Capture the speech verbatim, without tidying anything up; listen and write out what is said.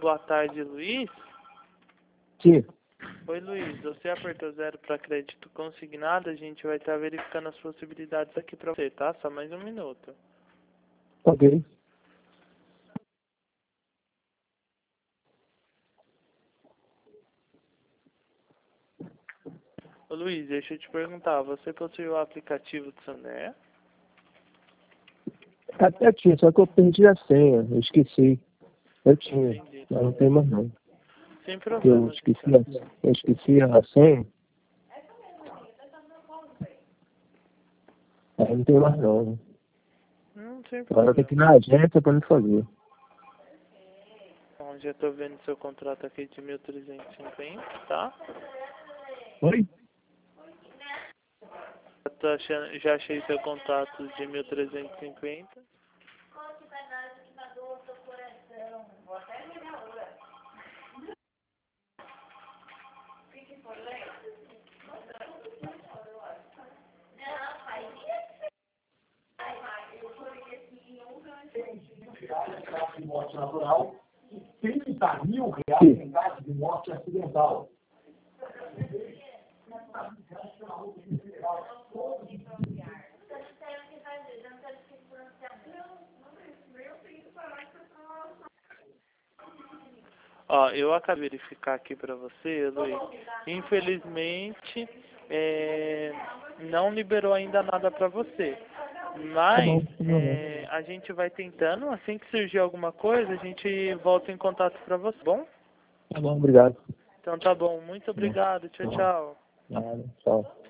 boa tarde, Luiz. Sim. Oi, Luiz. Você apertou zero para crédito consignado. A gente vai estar verificando as possibilidades aqui para você, tá? Só mais um minuto. Ok. Ô, Luiz, deixa eu te perguntar. Você possui o aplicativo do Santander? Até tinha, só que eu perdi a senha. Eu esqueci. Eu tinha, Entendi. mas não tem mais não. Sem Porque eu problemas, esqueci, então. a, eu esqueci a senha. Aí não tem mais não. Não tem Agora tem problema. que ir na agência pra me fazer. Bom, já tô vendo seu contrato aqui de mil trezentos e cinquenta, tá? Oi? Já, tô achando, já achei seu contrato de mil trezentos e cinquenta. De morte natural e trinta mil reais em caso de morte acidental. Ó, eu acabei de verificar aqui pra você, Luiz. Infelizmente, é, não liberou ainda nada pra você. Tá bom, Mas não tem problema. é, a gente vai tentando. Assim que surgir alguma coisa, a gente volta em contato pra você, bom? Tá bom, obrigado. Então tá bom. Muito obrigado. Tchau, tchau. Nada, tchau.